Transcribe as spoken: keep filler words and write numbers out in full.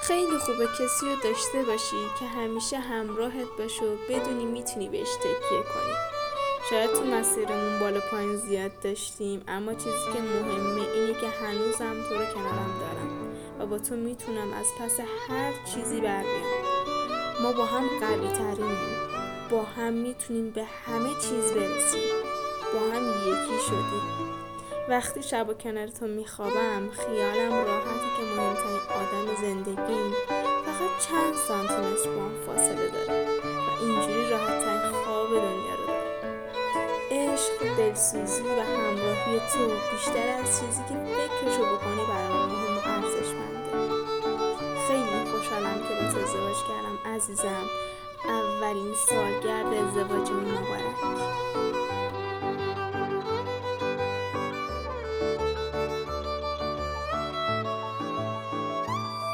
خیلی خوبه کسی رو داشته باشی که همیشه همراهت باشه و بدونی میتونی بهش تکیه کنی. شاید تو مسیرمون بالا پایین زیاد داشتیم، اما چیزی که مهمه اینه که هنوزم تو رو کنارم دارم و با تو میتونم از پس هر چیزی بر بیام. ما با هم قوی ترینیم، با هم میتونیم به همه چیز برسیم، با هم یکی شدیم. وقتی شب و کنار تو میخوابم خیالم راحته که مهمترین آدم زندگیم فقط چند سانتی متر با هم فاصله داره و اینجوری راحت‌ترین خواب دنیا رو دارم. عشق، دلسوزی و همراهی تو بیشتر از چیزی که فکرشو بکنی برام مهم و ارزشمنده. خیلی خوشحالم که با تو ازدواج کردم عزیزم. اولین سالگرد ازدواجمون مبارک.